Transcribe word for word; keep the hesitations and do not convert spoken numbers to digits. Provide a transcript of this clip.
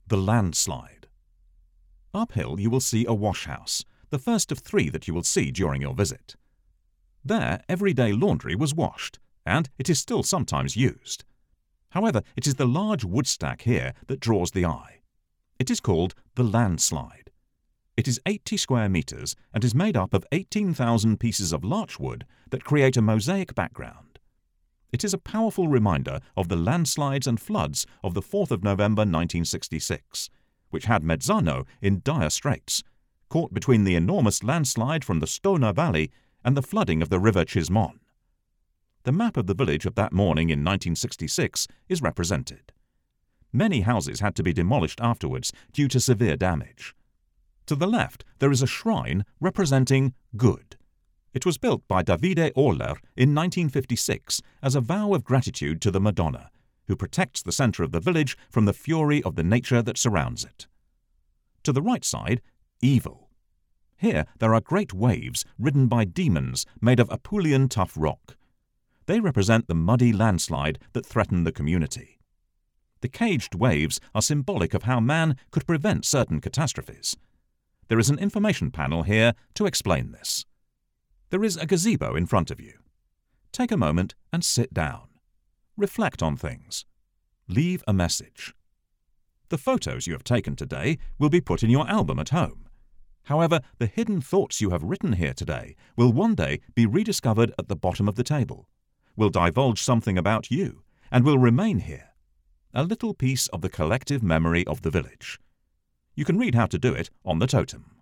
the landslide. Uphill you will see a washhouse, the first of three that you will see during your visit. There, everyday laundry was washed, and it is still sometimes used. However, it is the large wood stack here that draws the eye. It is called the landslide. It is eighty square metres and is made up of eighteen thousand pieces of larch wood that create a mosaic background. It is a powerful reminder of the landslides and floods of the fourth of November nineteen sixty-six, which had Mezzano in dire straits, caught between the enormous landslide from the Stona Valley and the flooding of the River Chismon. The map of the village of that morning in nineteen sixty-six is represented. Many houses had to be demolished afterwards due to severe damage. To the left there is a shrine representing good. It was built by Davide Oller in nineteen fifty-six as a vow of gratitude to the Madonna, who protects the centre of the village from the fury of the nature that surrounds it. To the right side, evil. Here there are great waves ridden by demons made of Apulian tough rock. They represent the muddy landslide that threatened the community. The caged waves are symbolic of how man could prevent certain catastrophes. There is an information panel here to explain this. There is a gazebo in front of you. Take a moment and sit down. Reflect on things. Leave a message. The photos you have taken today will be put in your album at home. However, the hidden thoughts you have written here today will one day be rediscovered at the bottom of the table, will divulge something about you, and will remain here, a little piece of the collective memory of the village. You can read how to do it on the totem.